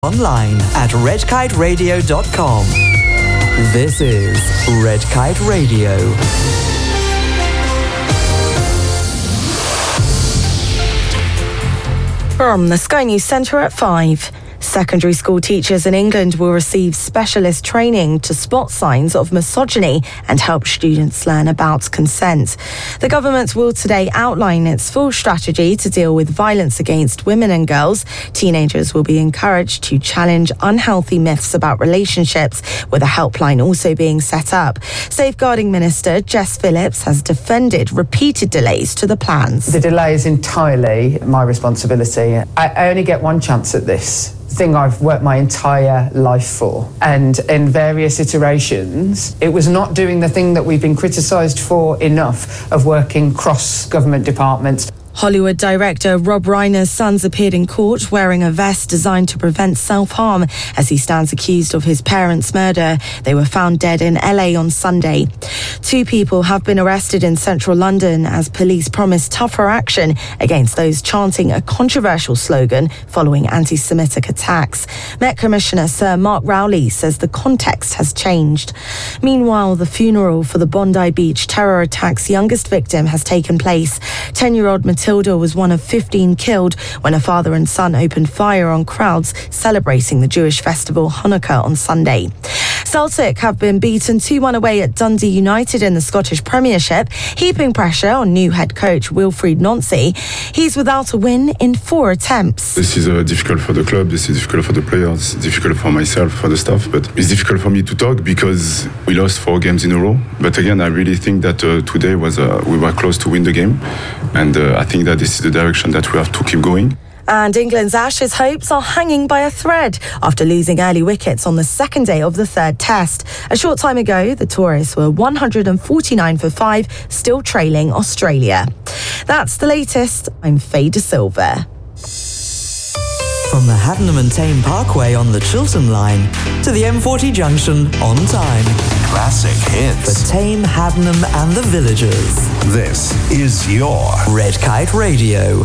Online at redkiteradio.com. This is Red Kite Radio. From the Sky News Centre at 5. Secondary school teachers in England will receive specialist training to spot signs of misogyny and help students learn about consent. The government will today outline its full strategy to deal with violence against women and girls. Teenagers will be encouraged to challenge unhealthy myths about relationships, with a helpline also being set up. Safeguarding Minister Jess Phillips has defended repeated delays to the plans. The delay is entirely my responsibility. I only get one chance at this thing I've worked my entire life for, and in various iterations it was not doing the thing that we've been criticised for enough, of working cross government departments. Hollywood director Rob Reiner's sons appeared in court wearing a vest designed to prevent self-harm as he stands accused of his parents' murder. They were found dead in LA on Sunday. 2 people have been arrested in central London as police promise tougher action against those chanting a controversial slogan following anti-Semitic attacks. Met Commissioner Sir Mark Rowley says the context has changed. Meanwhile, the funeral for the Bondi Beach terror attack's youngest victim has taken place. 10-year-old Matilda was one of 15 killed when a father and son opened fire on crowds celebrating the Jewish festival Hanukkah on Sunday. Celtic have been beaten 2-1 away at Dundee United in the Scottish Premiership, heaping pressure on new head coach Wilfried Nancy. He's without a win in 4 attempts. This is difficult for the club, this is difficult for the players, it's difficult for myself, for the staff, but it's difficult for me to talk because we lost 4 games in a row. But again, I really think that today was we were close to win the game, and I think that this is the direction that we have to keep going. And England's Ashes hopes are hanging by a thread after losing early wickets on the second day of the 3rd test. A short time ago, the tourists were 149 for 5, still trailing Australia. That's the latest. I'm Faye De Silva. From the Haddenham and Tame Parkway on the Chiltern Line to the M40 junction on time. Classic hits. For Tame, Haddenham and the villagers. This is your Red Kite Radio.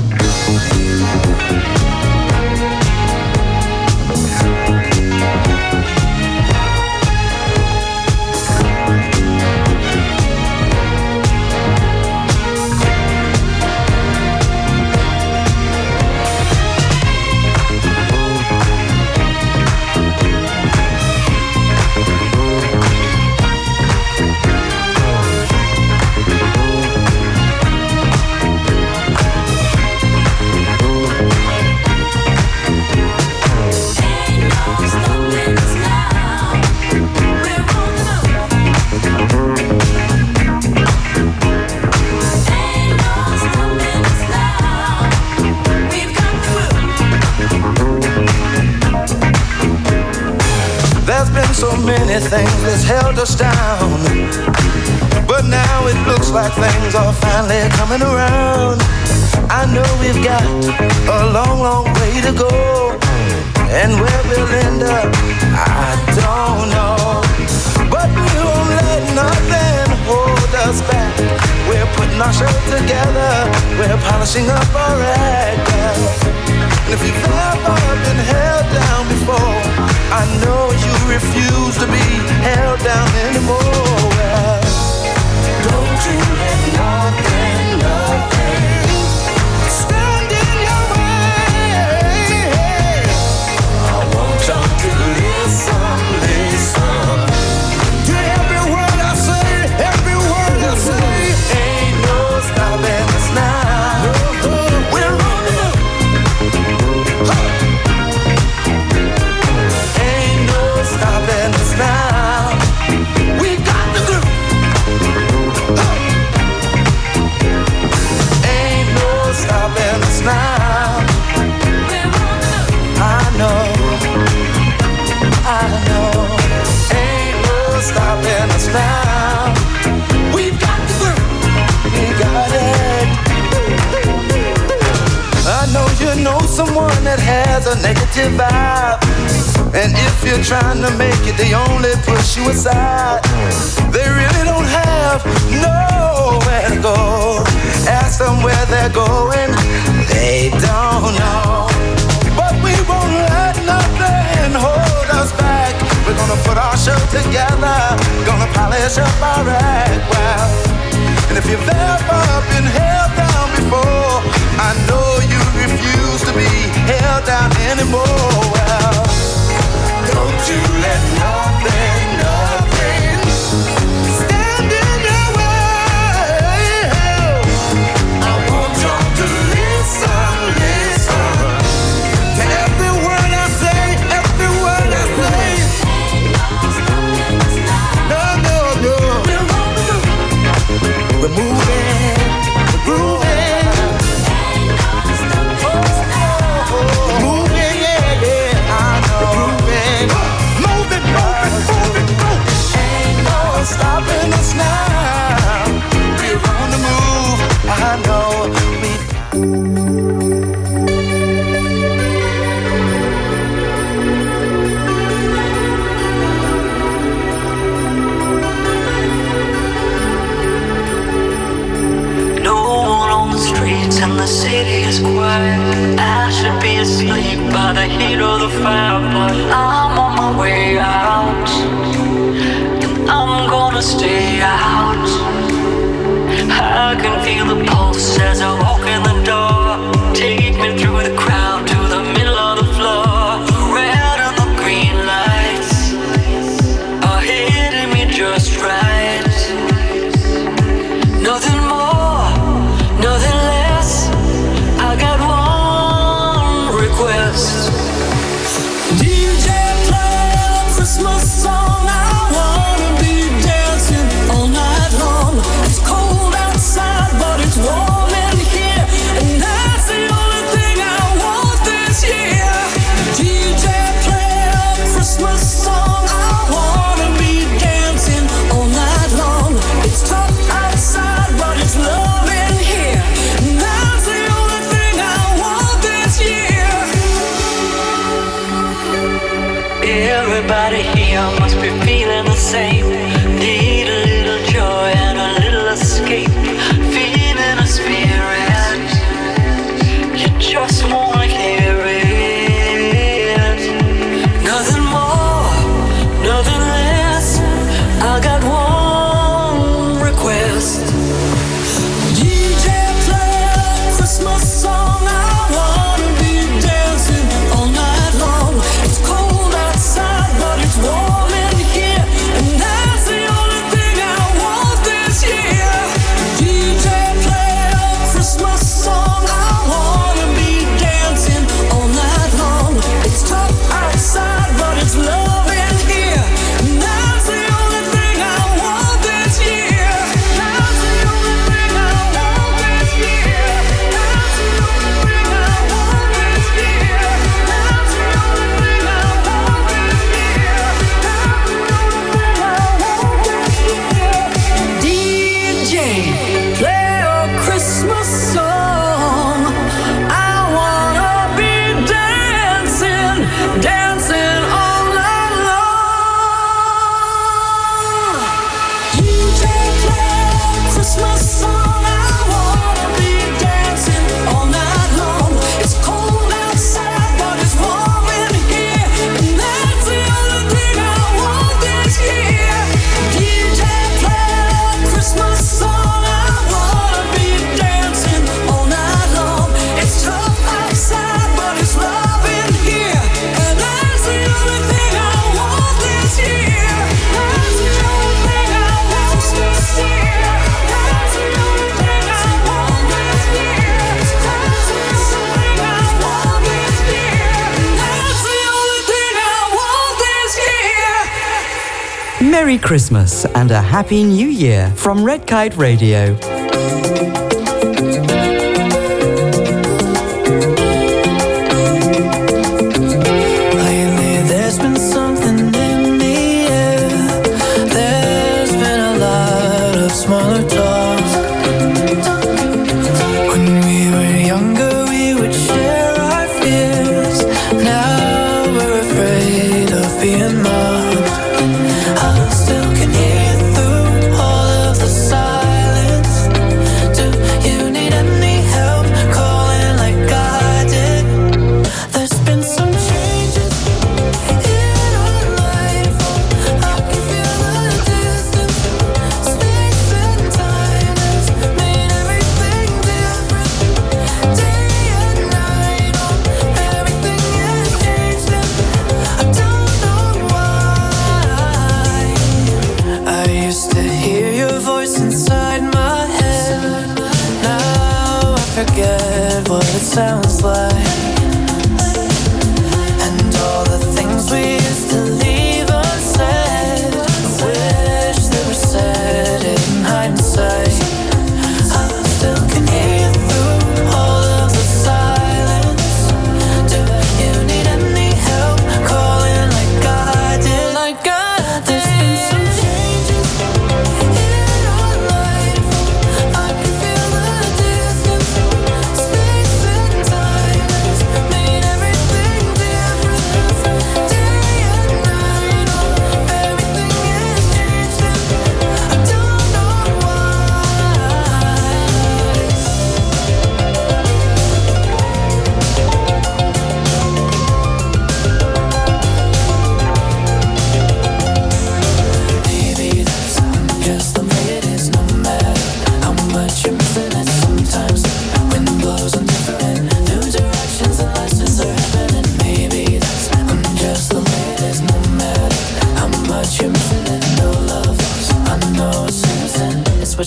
So many things that's held us down, but now it looks like things are finally coming around. I know we've got a long, long way to go, and where we'll end up, I don't know. But we won't let nothing hold us back. We're putting our show together, we're polishing up our act. And if you've ever been held down before, I know you refuse to be held down anymore. Don't you let nothing stand in your way. I want y'all to listen to every word I say, every word I say. Ain't no stopping us now. We're on the move. Stopping us now. We got the groove. Ain't no stopping us now. I know. Ain't no stopping us now. We've got the groove. We got it. I know you know someone that has a negative vibe, and if you're trying to make it, they only push you aside. They really don't have nowhere to go. Ask them where they're going, they don't know. But we won't let nothing hold us back. We're gonna put our show together, gonna polish up our act well. And if you've ever been held down before, I know you refuse to be held down anymore. Well, don't you let nothing stand in your way. I want y'all to listen to every word I say, every word I say. No. We're moving, we're grooving. We're moving, yeah, I know. We're grooving. Moving. Ain't no stopping us now. We're on the move, I know. And the city is quiet. I should be asleep by the heat of the fire, but I'm on my way out, and I'm gonna stay out. I can feel the pulse as I walk in the door. Take me through the crowd to the middle of the floor. The red and the green lights are hitting me just right. Nothing more, nothing less. I got one request. DJ, play a Christmas song. I wanna be dancing all night long. It's cold outside, but it's warm in here, and that's the only thing I want this year. DJ, play a Christmas song. I wanna be dancing all night long. It's tough outside, but it's love in here, and that's the only thing I want this year. Everybody here must be feeling the same. Need a little joy and a little escape. Feeling a spirit, you just wanna hear it. Nothing more, nothing less. I got one request. DJ, play a Christmas song. I wanna be dancing all night long. It's cold outside, but it's warm in here, and that's the only thing I want this year. DJ, play a Christmas song. I wanna be dancing all night long. It's tough outside, but it's love in here, and that's the only thing I want this year. That's the only thing I want this year. That's the only thing I want this year. That's the only thing I want this year. That's the only thing I want this year. DJ, play a Christmas song. I wanna be dancing all night long. DJ, play a Christmas song. I wanna be dancing all night long. It's cold outside, but it's warm in here, and that's the only thing I want this year. DJ, play a Christmas song. I wanna be dancing all night long. It's tough outside, but it's love in here, and that's the only thing I want this year. That's the only thing I want this year. That's the only thing I want this year. That's the only thing I want this year. That's the only thing I want this year. Merry Christmas and a Happy New Year from Red Kite Radio. Lately there's been something in the air. There's been a lot of smaller talk. When we were younger we would share our fears. Now we're afraid of being mocked. I still can hear through all of the silence. Do you need any help calling like I did? There's been some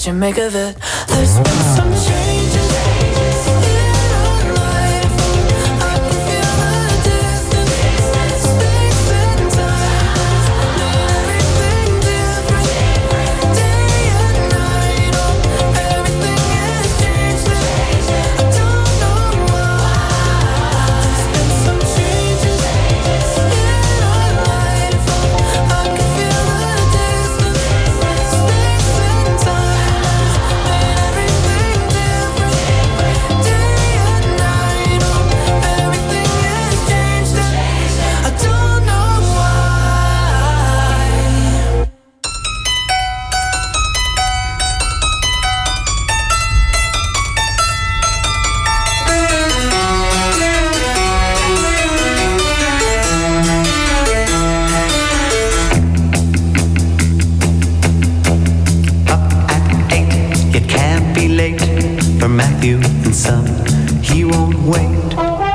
what you make of it. There's been some changes in our life. I can feel the distance, space and time. Everything different, day and night. Oh, everything has changed. I don't know why. There's been some changes in our life. I can feel the distance, space and time. Everything different, day and night. Oh, everything has changed. I don't know why. Up at 8, it can't be late for Matthew and Son. He won't wait.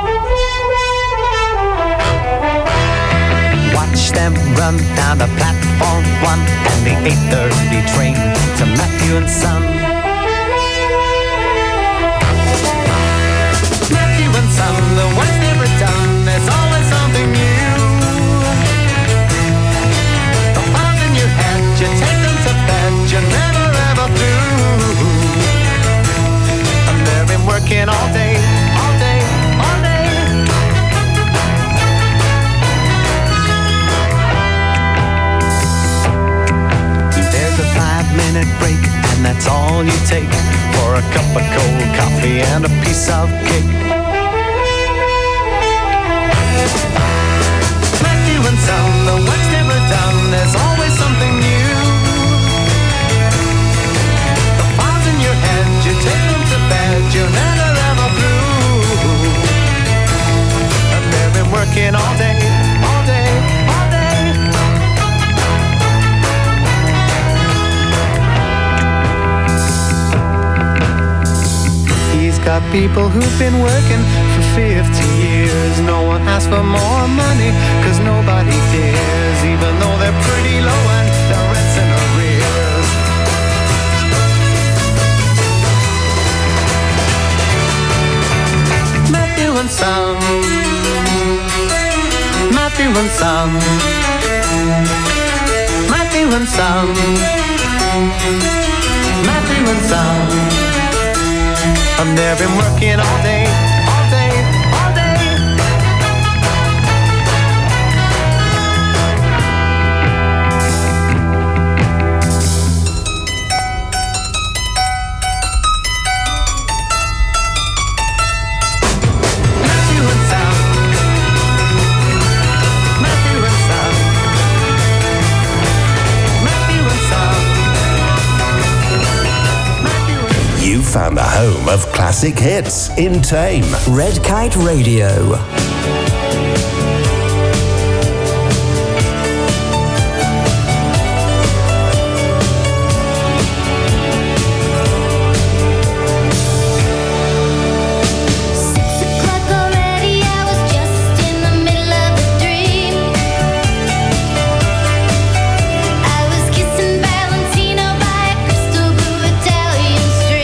Watch them run down the platform 1 and the 8:30 train to Matthew and Son. Matthew and Son, the work's never done. There's always something new. The files in your head, you take them to bed, you're never ever through. And they've been working all day, all day, all day. There's a 5-minute break, and that's all you take for a cup of cold coffee and a piece of cake. Matthew and Son, the work's never done. There's always something new. The files in your head, you take them to bed, you're never ever through. And they've been working all day, all day, all day. He's got people who've been working for 50 years. No one asks for more money, cause nobody dares, even though they're pretty low and their rent's in arrears. Matthew and Son, Matthew and Son, Matthew and Son, Matthew and Son. And they've been working all day, all day, all day. Matthew and Son, Matthew and Son, Matthew and Son, Matthew and Son. You found the home of classic hits in Tame. Red Kite Radio.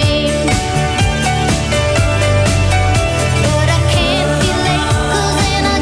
But I can't be late 'cause then I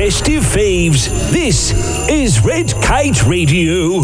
Festive Thieves. This is Red Kite Radio.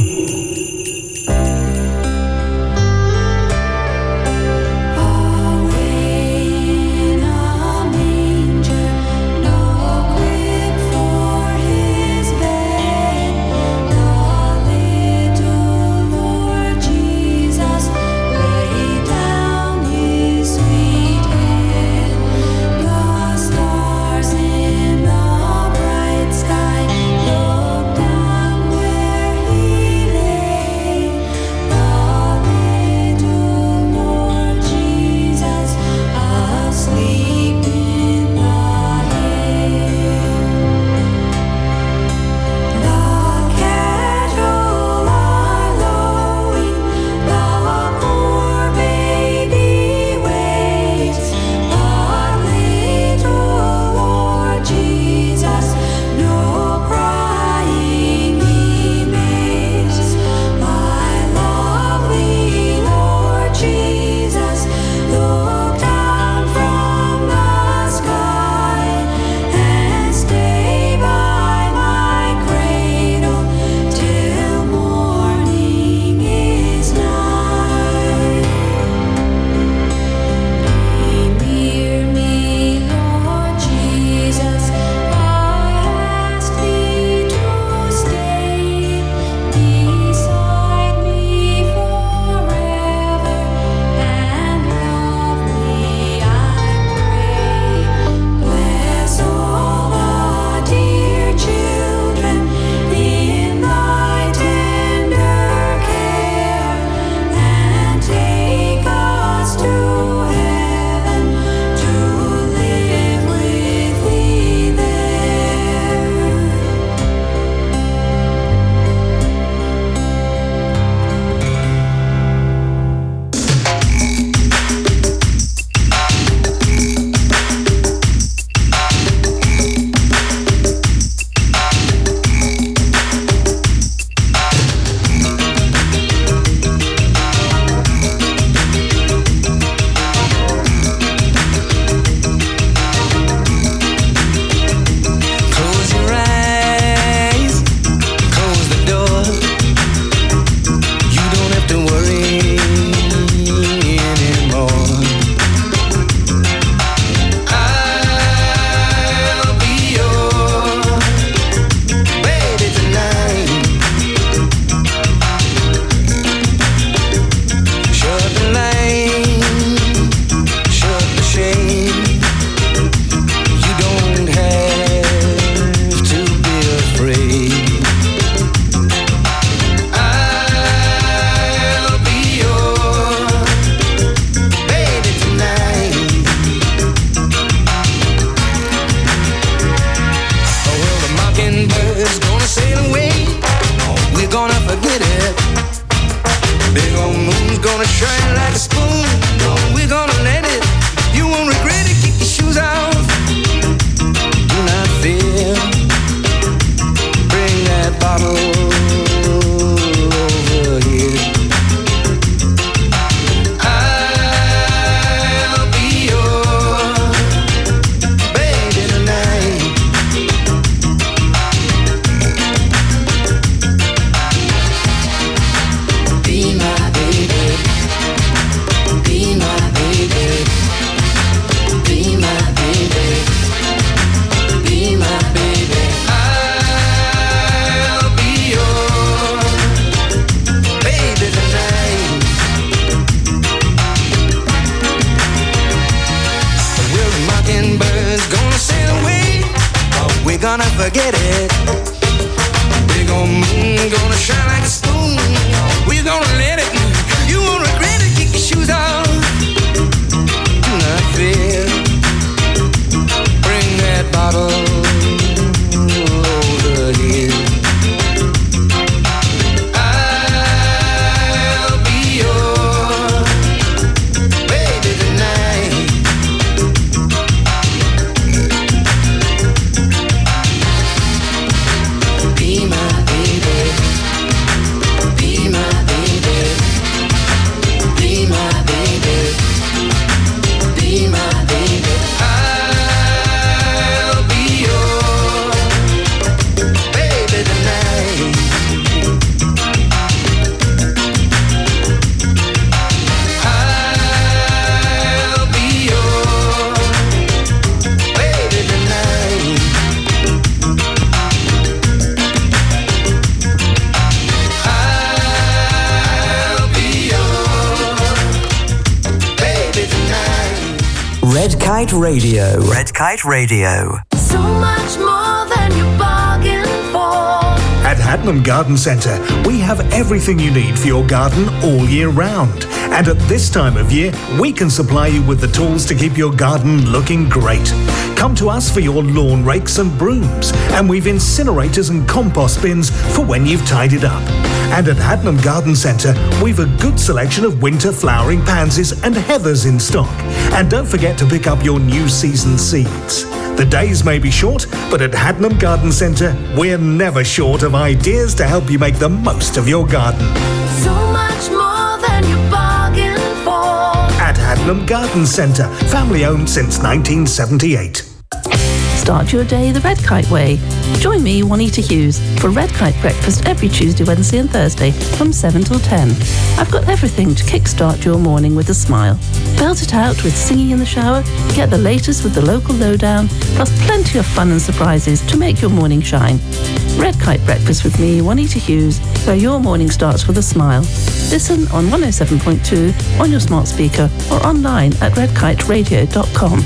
Red Kite Radio. Red Kite Radio. So much more than you bargained for. At Hadnam Garden Centre, we have everything you need for your garden all year round. And at this time of year, we can supply you with the tools to keep your garden looking great. Come to us for your lawn rakes and brooms, and we've incinerators and compost bins for when you've tidied up. And at Hadnam Garden Centre, we've a good selection of winter flowering pansies and heathers in stock. And don't forget to pick up your new season seeds. The days may be short, but at Hadnam Garden Centre, we're never short of ideas to help you make the most of your garden. So much more than you bargained for. At Hadnam Garden Centre, family owned since 1978. Start your day the Red Kite way. Join me, Juanita Hughes, for Red Kite breakfast every Tuesday, Wednesday and Thursday from 7 till 10. I've got everything to kickstart your morning with a smile. Belt it out with singing in the shower, get the latest with the local lowdown, plus plenty of fun and surprises to make your morning shine. Red Kite breakfast with me, Juanita Hughes, where your morning starts with a smile. Listen on 107.2 on your smart speaker or online at redkiteradio.com.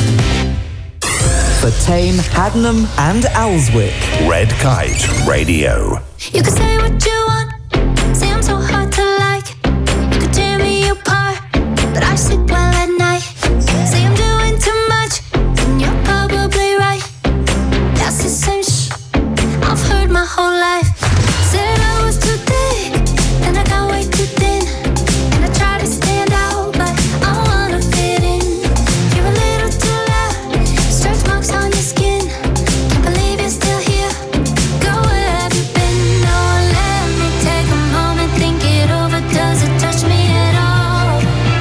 For Tame, Hadnam and Alswick. Red Kite Radio. You can say what you want, say I'm so hard to like. You could tear me apart, but I sleep well at night. Say I'm doing too much, and you're probably right. That's the same I've heard my whole life. Said I was too thick, then I got way too thin. And I try to stand out, but I wanna fit in. You're a little too loud, stretch marks on your skin. Can't believe you're still here. Girl, where have you been? No, let me take a moment, think it over. Does it touch me at all?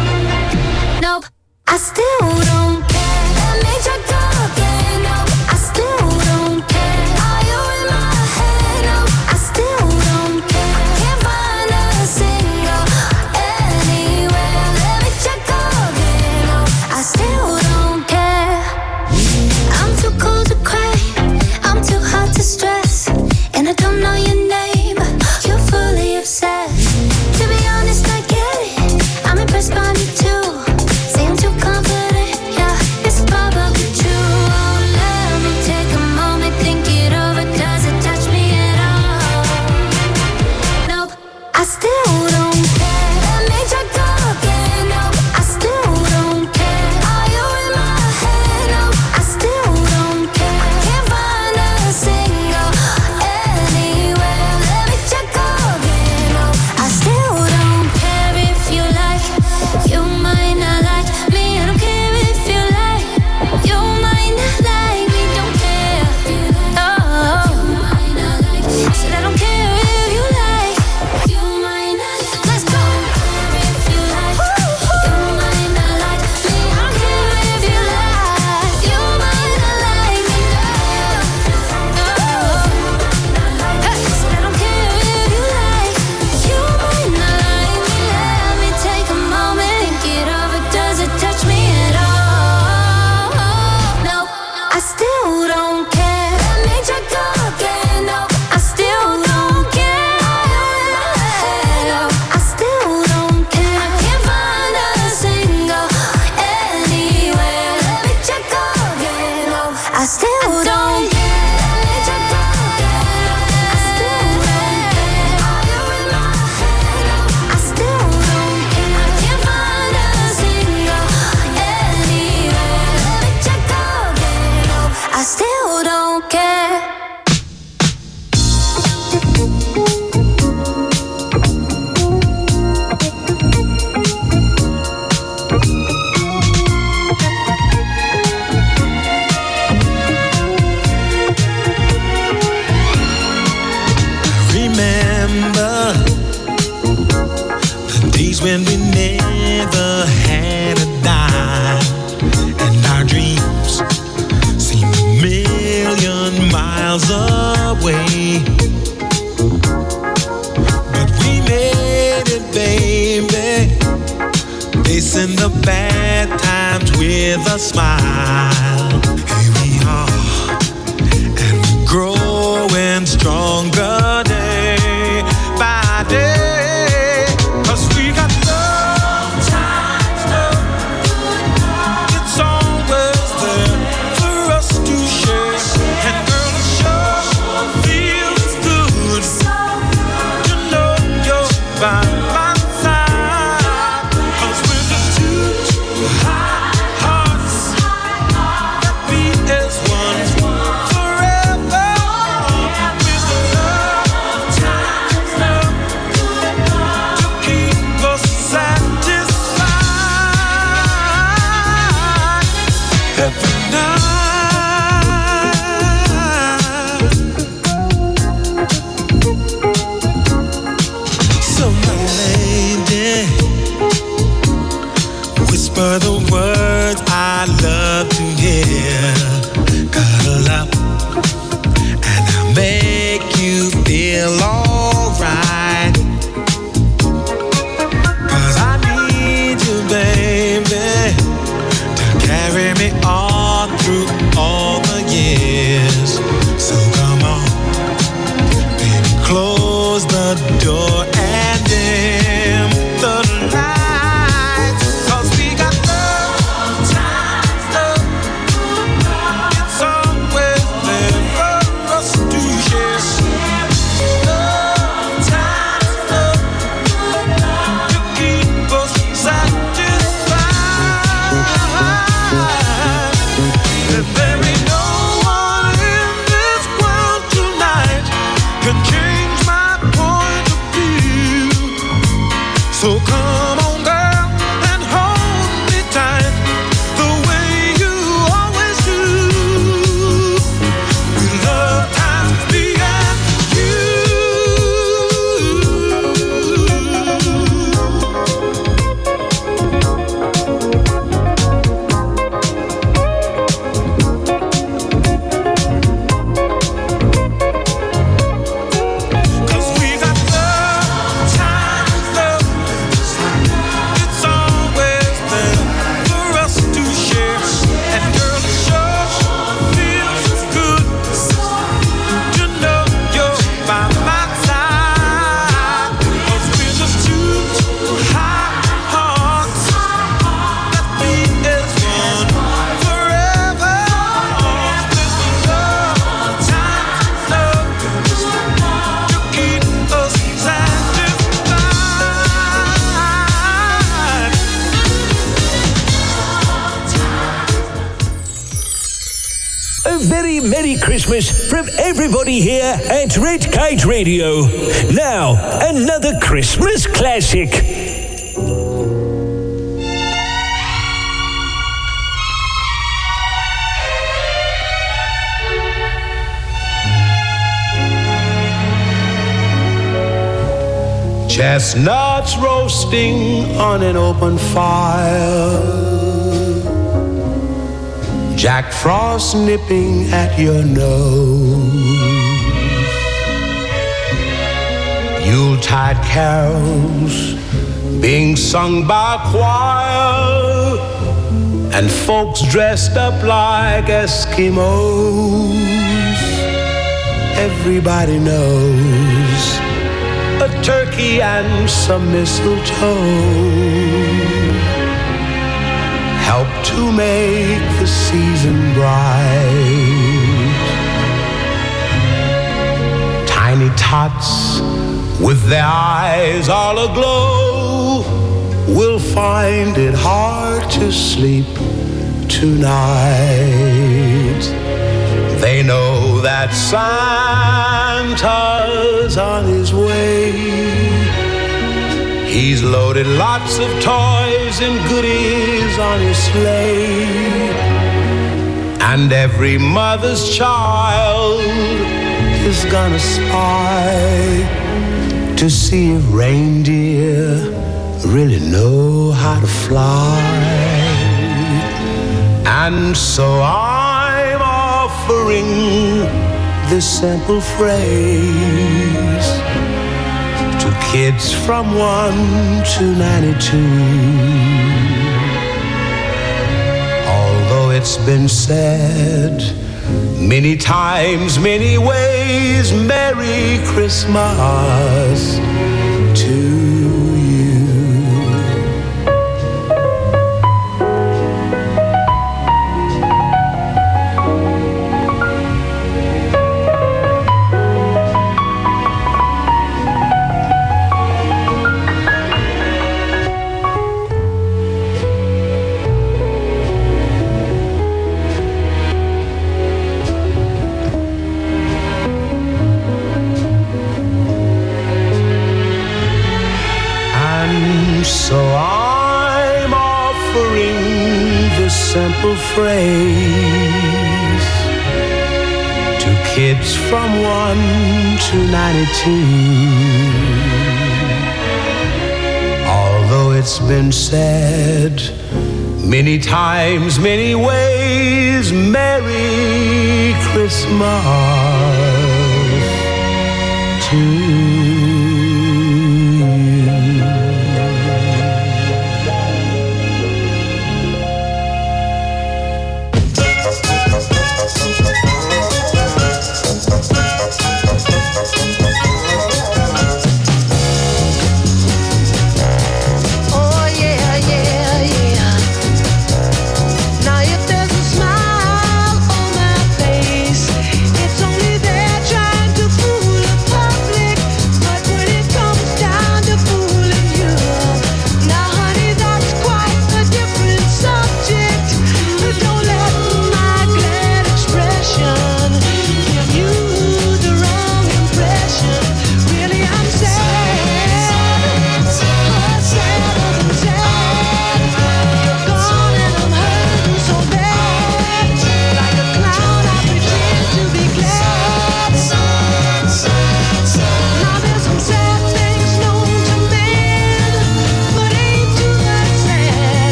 Nope, I still don't care. Let me try go again. Nope, I still don't care. Are you in my head? Nope, I still don't care. Can't find a single anywhere. Let me check again. Nope, I still don't care. I'm too cold to cry, I'm too hot to stress, and I don't know your name, you're fully obsessed. To be honest, I get it, I'm impressed by me too. Say I'm too confident, yeah, it's probably true. Oh, let me take a moment, think it over. Does it touch me at all? Nope, I still don't care. Let me try go again. Nope, I still don't care. Are you in my head? Nope, I still don't care. Can't find a single anywhere. Let me check again. Nope, I still don't care if you like. You might not like me. I don't care if you like. You might not like me. Don't care. Oh, said I don't care if you like. You might not. Let's go. If you like, you might not like me. I don't care if you like. You might not like me. Hey, said I don't care if you like. You might not like me. Let me take a moment, think it over. Does it touch me at all? Nope, I still don't care. Let me try go again. Nope, I still don't care. Nope, I still don't care. I can't find a single anywhere. Let me check again. Nope, I still don't care. Let me check again. I still don't care. Are you in my head? Nope, I still don't care. I can't find a single anywhere. Let me check again. Nope, I still don't care. Remember the days when we never had a dime, and our dreams seemed a million miles away. But we made it, baby, facing the bad times with a smile. Here we are, and we're growing stronger day by day. 'Cause we got love times, love, it's all Merry Christmas from everybody here at Red Kite Radio. Now, another Christmas classic. Chestnuts roasting on an open fire, Jack Frost nipping at your nose, Yuletide carols being sung by choir, and folks dressed up like Eskimos. Everybody knows a turkey and some mistletoe help to make the season bright. Tiny tots with their eyes all aglow will find it hard to sleep tonight. They know that Santa's on his way. He's loaded lots of toys and goodies on his sleigh. And every mother's child is gonna spy to see if reindeer really know how to fly. And so I'm offering this simple phrase to kids from 1 to 92. Although it's been said many times, many ways, Merry Christmas to you. So I'm offering this simple phrase to kids from 1 to 92. Although it's been said many times, many ways, Merry Christmas to you. It's only there trying to fool the public.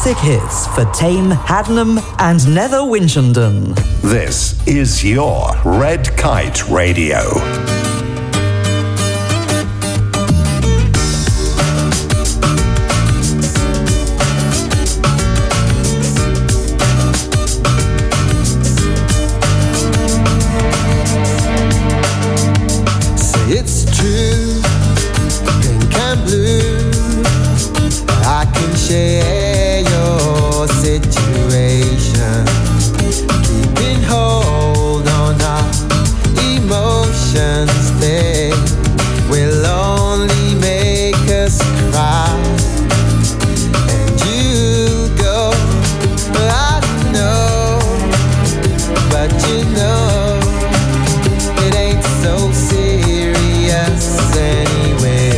classic hits for Tame, Haddenham and Nether Winchendon. This is your Red Kite Radio. It's true, pink and blue, I can share your situation, keeping hold on our emotions, they will only make us cry, and you go, I know, but you know, it ain't so serious anyway.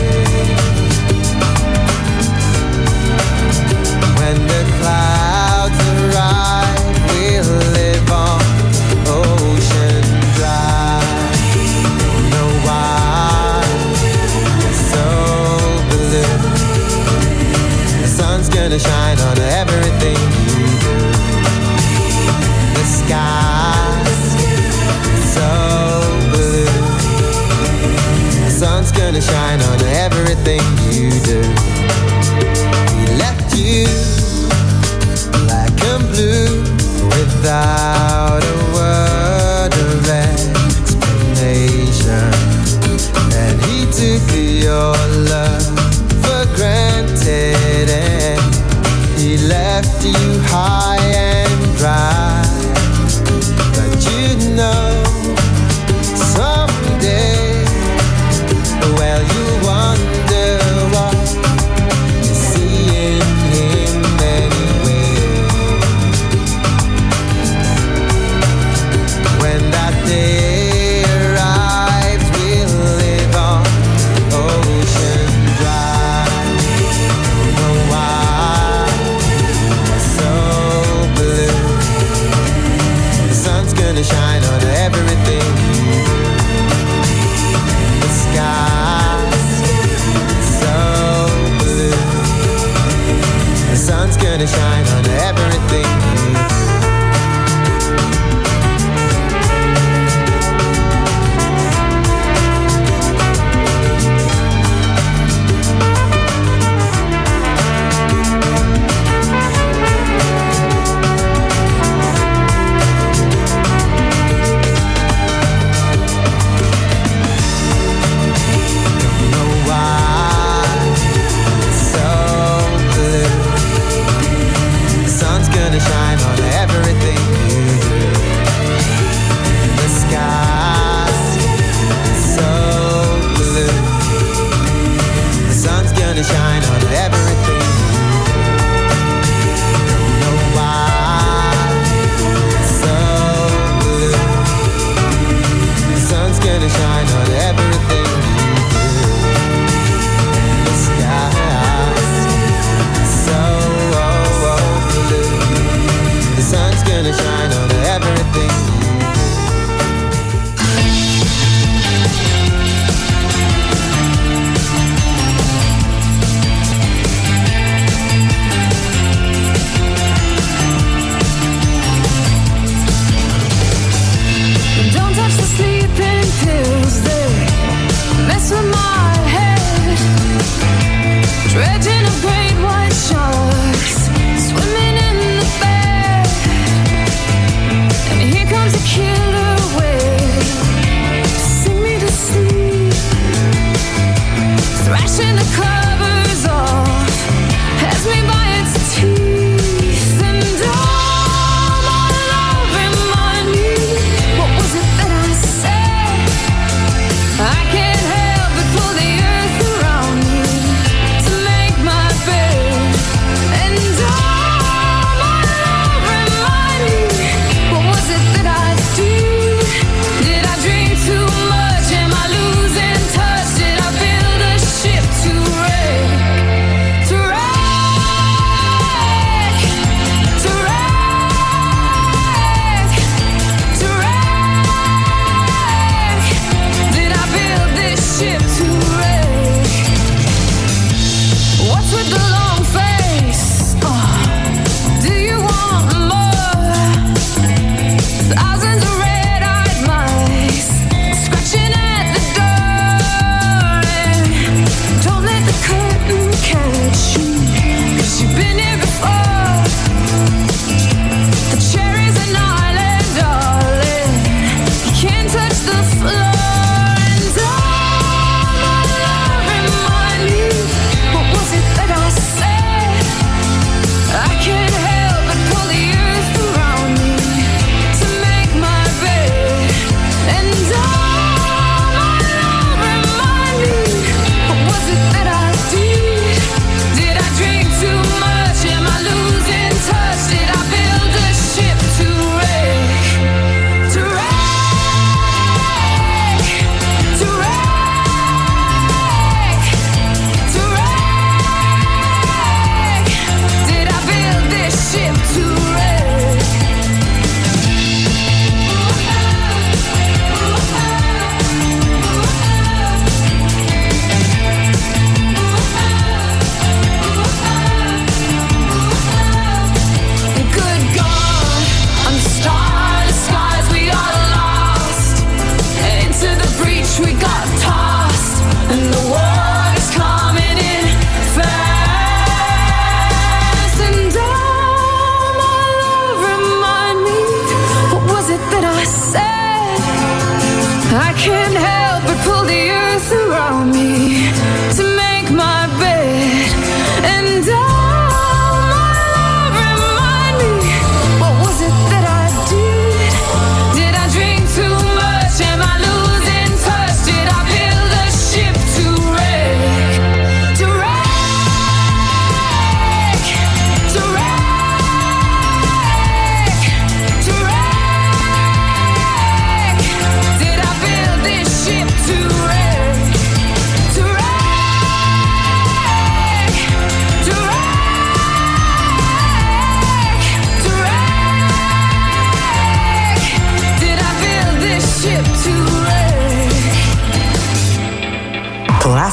When the clouds arrive, we'll live on ocean drive. Don't know why it's so blue. The sun's gonna shine on everything you do. The sky's so blue. The sun's gonna shine on everything you do. We left you black and blue without a word of explanation, and he took your love for granted, and he left you high and dry. But you know, someday, well, you wonder what you see in him anyway. When that day arrives, we'll live on ocean drive. Don't know why it's so blue. The sun's gonna shine on everything you do. The sky's so blue. The sun's gonna shine on everything you do. Don't know why it's so blue. The sun's gonna shine on everything you do. The sky's so blue. The sun's gonna shine on everything you do. Don't know why it's so blue. The sun's gonna shine on everything you do. The sky's so blue. The sun's gonna shine on everything you do. Don't touch the sleeping pills, they mess with my head. Dredging of great white sharks, swimming in the bed. And here comes a killer whale, sing me to sleep. Thrashing the covers off, has me by its teeth. And all my love remind me, what was it that I said? I can't help but pull the earth around me to make my bed. And all my love remind me, what was it that I did?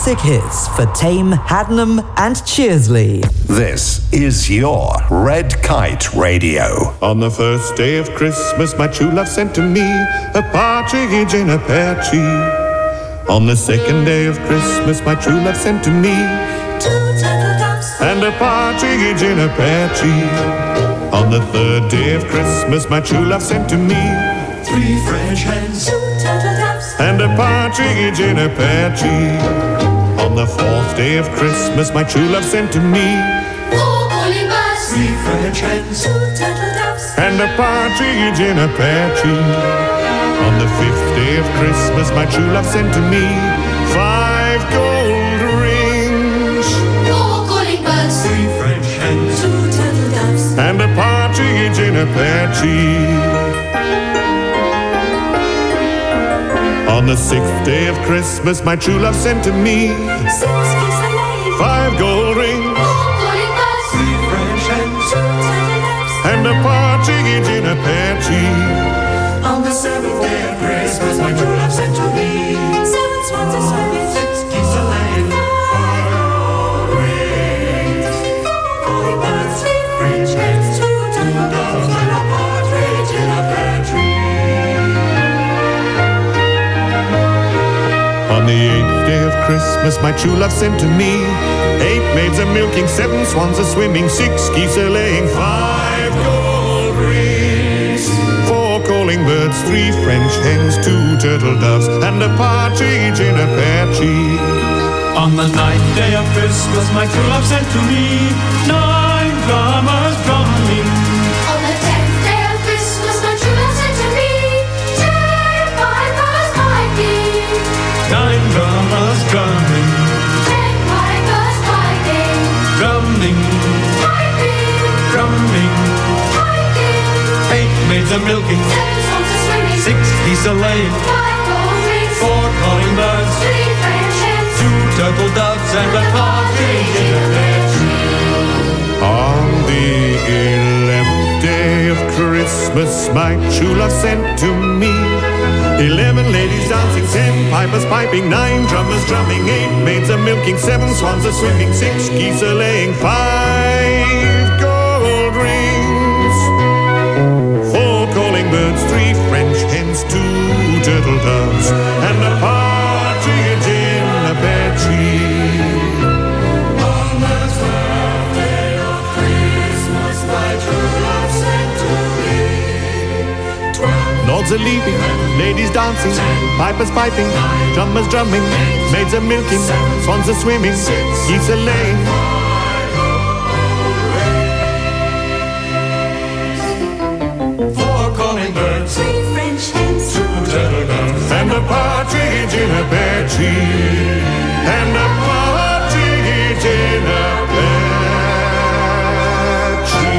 classic hits for Tame, Haddenham and Cheersley. This is your Red Kite Radio. On the first day of Christmas, my true love sent to me a partridge in a pear tree. On the second day of Christmas, my true love sent to me 2 turtle doves and a partridge in a pear tree. On the third day of Christmas, my true love sent to me 3 French hens, 2 turtle doves and a partridge in a pear tree. On the fourth day of Christmas, my true love sent to me 4 calling birds, 3 French hens, 2 turtle doves and a partridge in a pear tree. On the fifth day of Christmas, my true love sent to me 5 gold rings, 4 calling birds, 3 French hens, 2 turtle doves and a partridge in a pear tree. On the sixth day of Christmas, my true love sent to me 6 geese a-laying, 5 gold rings, 4 calling birds, 3 French hens, 2 turtle doves and a partridge in a pear tree. On the seventh day of Christmas, my true love sent to me 7 swans a-swimming, 6 geese a-laying, 5 gold rings, 4 calling birds, 3 French hens, 2 turtle doves and a partridge in a pear tree. On the eighth day of Christmas, my true love sent to me 8 maids a-milking, 7 swans a-swimming, 6 geese a-laying, 5 gold rings, 4 calling birds, 3 French hens, 2 turtle doves and a partridge in a pear tree. On the ninth day of Christmas, my true love sent to me 9 drummers drumming. On the 10th day of Christmas, my true love sent to me 10 pipers piping, 9 drummers drumming, 10 pipers piping, drumming, piping, drumming. piping, 8 maids a-milking, 7 swans a-swimming, 6 geese a-laying, 5 gold rings, 4 calling birds, 3 French hens, 2 turtle doves and a partridge in a pear tree. On the 11th day of Christmas, my true love sent to me 11 ladies dancing, 10 pipers piping, 9 drummers drumming, 8 maids a-milking, 7 swans a-swimming, 6 geese a-laying, 5 gold rings, 4 calling birds, 3 French hens, 2 turtle doves and a partridge in a pear tree. On the 12th day of Christmas, my true love sent to me 12 Lords are leaping, ladies dancing, pipers piping, drummers drumming, maids are milking, swans are swimming, geese are laying. 4 calling birds, 3 French hens, 2 turtle doves And a partridge in a pear tree, and a partridge in a pear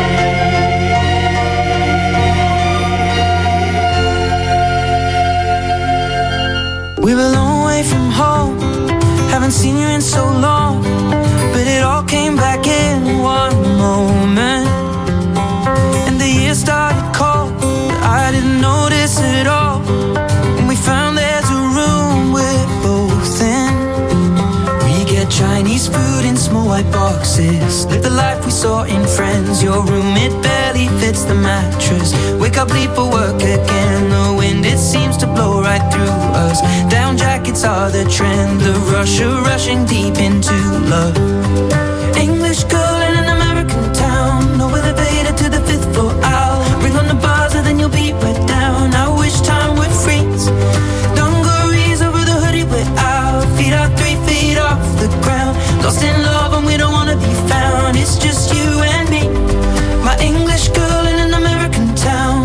tree. We're a long way from home, haven't seen you in so long, but it all came back in one moment. And the year started cold, but I didn't notice it all. And we found there's a room we're both in. We get Chinese food in small white boxes, live the life we saw in Friends. Your room, it barely fits the mattress. Wake up, leave for work again. The wind, it seems to blow right through us. Down jackets are the trend, the rush of rushing deep into love. English girl in an American town, no elevator to the 5th floor. I'll ring on the buzzer, then you'll be right down. I wish time would freeze. Dungarees over the hoodie, we're out. Feet are 3 feet off the ground. Lost in love and we don't wanna be found. It's just you and me, my English girl in an American town.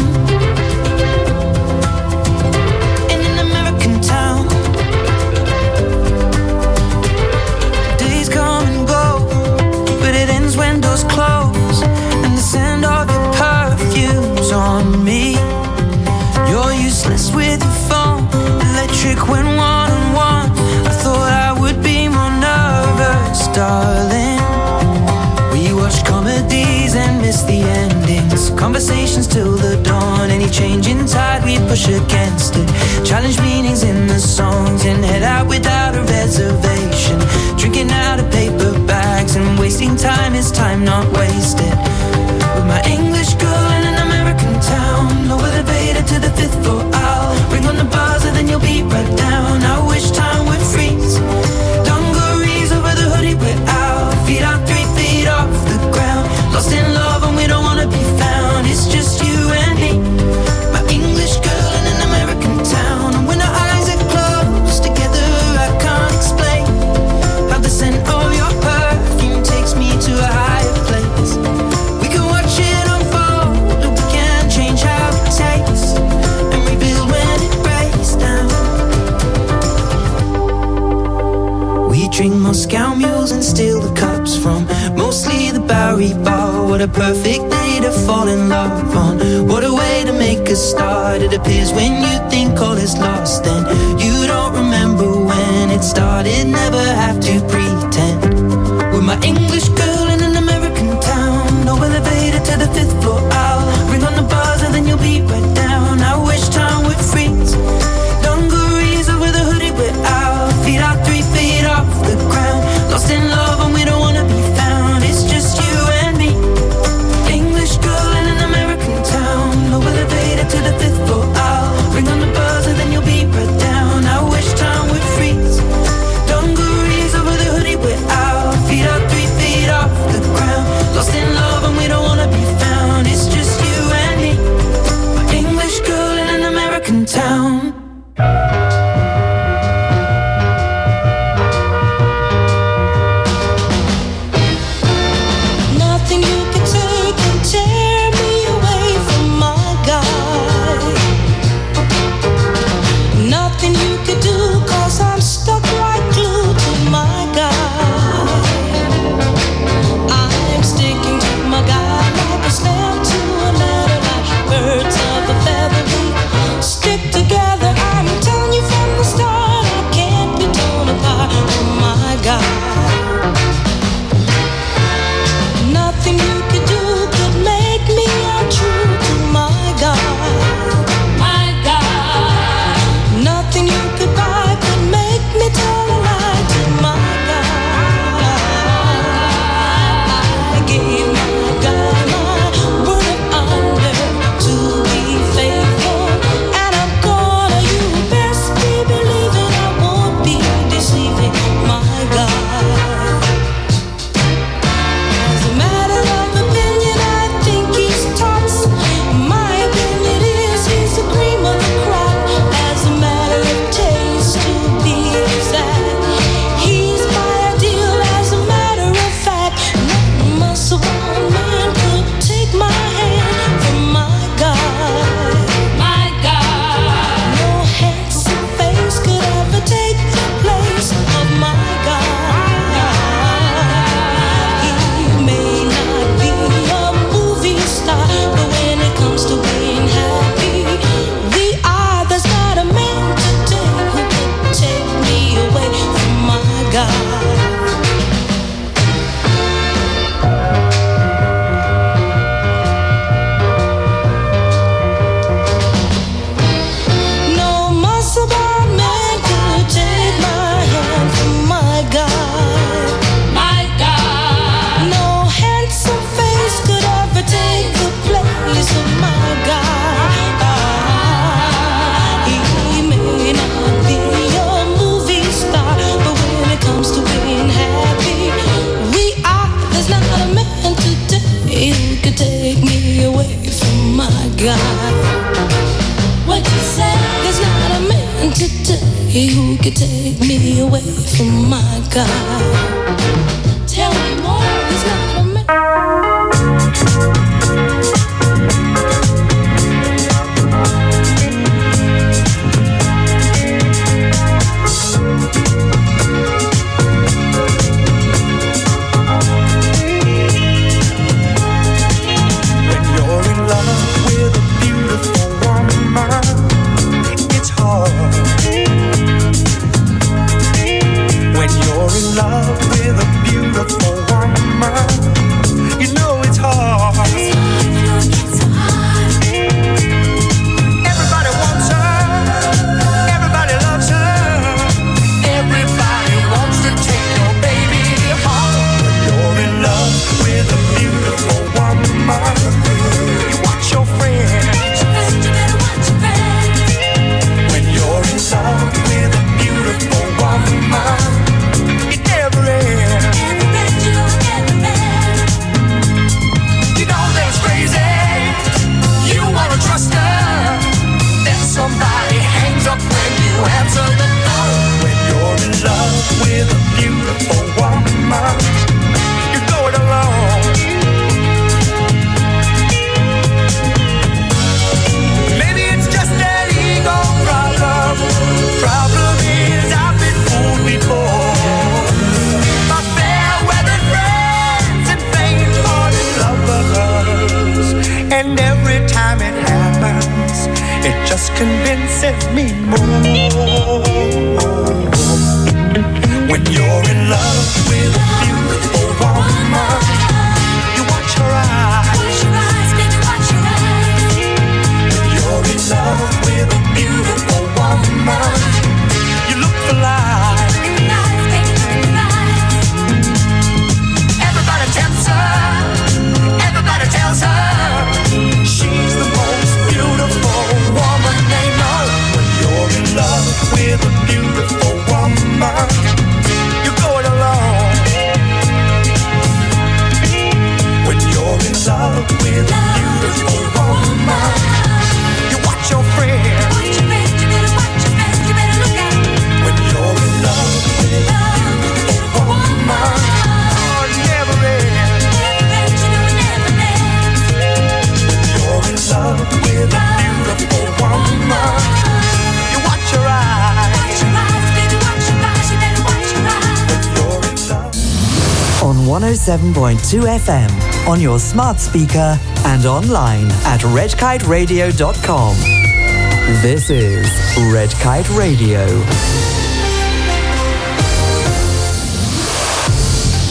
In an American town. Days come and go, but it ends when doors close, and the scent of your perfume's on me. You're useless with your phone, electric when one-on-one. I thought I would be more nervous, darling. We watched comedies and missed the endings, conversations till the dawn. Any change in tide, we'd push against it, challenge meanings in the songs, and head out without a reservation. running out of paper bags, and wasting time is time not wasted. With my English girl in an American town, no elevator to the 5th floor. I'll ring on the buzzer, then you'll be right down. I wish time would freeze. Dungarees over the hoodie we're out, feet out 3 feet off the ground. Lost in love and we don't wanna be found. It's just you and me, my English girl in an American town. And when our eyes are closed together, I can't explain how the scent of your perfume takes me to a higher place. We can watch it unfold, or we can change how it tastes and rebuild when it breaks down. We drink Moscow mules and steal the cups from mostly the Bowery Bar. What a perfect day to fall in love on. What a way to make a start. It appears when you think all is lost, then you don't remember when it started. Never have to pretend. With my English girl in an American town, no elevator to the 5th floor. I'll ring on the buzzer, then you'll be right down. I wish time would freeze. Dungarees over the hoodie we're out, feet out 3 feet off the ground. Lost in love and we don't wanna be found. It's just you and me, English girl in an American town. No elevator to the 5th floor. I'll ring on the buzzer, then you'll be right down. I wish time would freeze. Dungarees over the hoodie we're out, feet out 3 feet off the ground. Lost in love and we don't wanna be found. It's just you and me, my English girl in an American town. Nothing you could take can tear me away from my guy. Nothing you could do, 'cause I'm stuck like glue to my guy. I'm sticking to my guy like a stamp to a letter, like birds of a feather. We stick together. I'm telling you from the start, I can't be torn apart from my guy. Nothing you could do could make me untrue to my God. My God. Nothing you could buy could make me tell a lie to my God. I gave my God my word of honor to be faithful, and I'm gonna, you best be believing I won't be deceiving my God. As a matter of opinion, I think he's tops. My opinion is he's the cream of the crop. As a matter of taste, to be exact, he's my ideal. As a matter of fact, no muscle-bound man could take my hand from my God. My God. No handsome face could ever take the place of my God. He may not be a movie star, but when it comes to being happy, we are. There's not a man today who could take me away from my God. No muscle-bound man could take my hand from my God. My God. No handsome face could ever take the place of my God. He may not be a movie star, but when it comes to being happy, we are. There's not a man today who could take me away from my God. What you say? There's not a man today who could take me away from my God. Tell me more. There's not a man. When you're in love with a beautiful woman, it's hard. When you're in love with a beautiful woman, just convinces me more. When you're in love with a beautiful woman, you watch her eyes. Baby, watch your eyes. When you're in love with a beautiful woman, you look for life. Everybody tempts her. Everybody tells her she's the most beautiful woman they know. When you're in love with a beautiful woman, you're going alone. When you're in love with a beautiful woman, you watch your friends. Watch your friends, you better watch your friends, you better look out. When you're in love with a beautiful woman, oh, it never ends. Never ends, you know it never ends. When you're in love with a beautiful woman, you watch your eyes. Watch your eyes, baby, watch your eyes, you better watch your eyes. When you're in love. On 107.2 FM, on your smart speaker and online at redkiteradio.com. This is Red Kite Radio.